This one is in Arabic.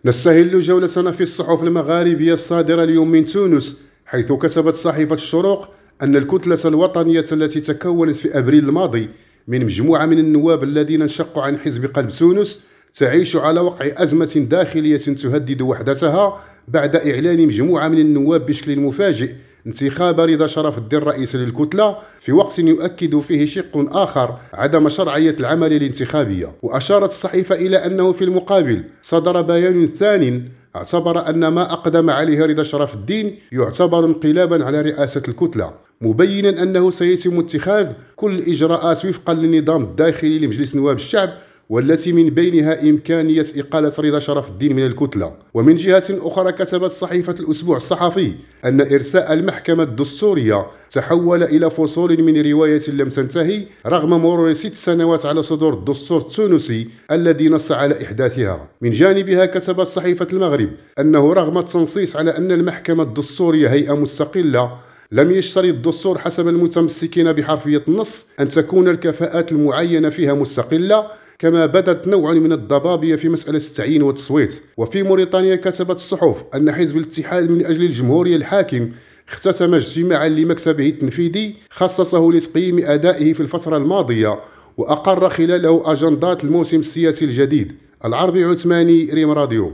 نستهل جولتنا في الصحف المغاربية الصادرة اليوم من تونس، حيث كتبت صحيفة الشروق أن الكتلة الوطنية التي تكونت في أبريل الماضي من مجموعة من النواب الذين انشقوا عن حزب قلب تونس تعيش على وقع أزمة داخلية تهدد وحدتها بعد إعلان مجموعة من النواب بشكل مفاجئ انتخاب رضا شرف الدين رئيسا للكتلة، في وقت يؤكد فيه شق آخر عدم شرعية العملية الانتخابية. وأشارت الصحيفة إلى أنه في المقابل صدر بيان ثانٍ اعتبر أن ما أقدم عليه رضا شرف الدين يعتبر انقلابا على رئاسة الكتلة، مبينا أنه سيتم اتخاذ كل الإجراءات وفقا للنظام الداخلي لمجلس نواب الشعب، والتي من بينها إمكانية إقالة رضا شرف الدين من الكتلة. ومن جهة أخرى كتبت صحيفة الأسبوع الصحفي أن إرساء المحكمة الدستورية تحول إلى فصول من رواية لم تنتهي رغم مرور 6 سنوات على صدور الدستور التونسي الذي نص على إحداثها. من جانبها كتبت صحيفة المغرب أنه رغم التنصيص على أن المحكمة الدستورية هيئة مستقلة، لم يشترط الدستور حسب المتمسكين بحرفية النص أن تكون الكفاءات المعينة فيها مستقلة، كما بدت نوع من الضبابية في مسألة التعيين والتصويت. وفي موريتانيا كتبت الصحف أن حزب الاتحاد من أجل الجمهورية الحاكم اختتم اجتماعا لمكتبه التنفيذي خصصه لتقييم أدائه في الفترة الماضية، وأقر خلاله أجندات الموسم السياسي الجديد. العربي عثماني، ريم راديو.